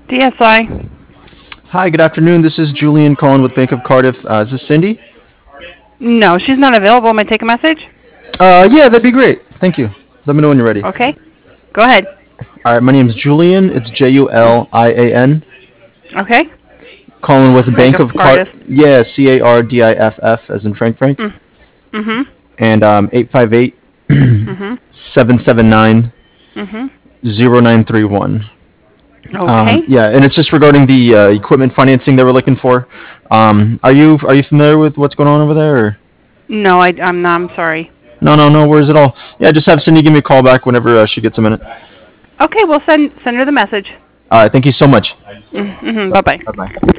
DSI. Hi, good afternoon. This is Julian calling with Bank of Cardiff. Is this Cindy? No, she's not available. May I take a message? Yeah, that'd be great. Thank you. Let me know when you're ready. Okay. Go ahead. All right, my name is Julian. It's Julian. Okay. Calling with Bank Bank of of Cardiff. Yeah, Cardiff, as in Frank, Mhm. and 858 Mhm. 779 Mhm. 0931. Okay. Yeah, and it's just regarding the equipment financing that we're looking for. Are you familiar with what's going on over there? Or? No, I'm not. I'm sorry. No, no, no worries at all. Yeah, just have Cindy give me a call back whenever she gets a minute. Okay, we'll send her the message. All right, thank you so much. Mhm. Bye Bye bye. bye.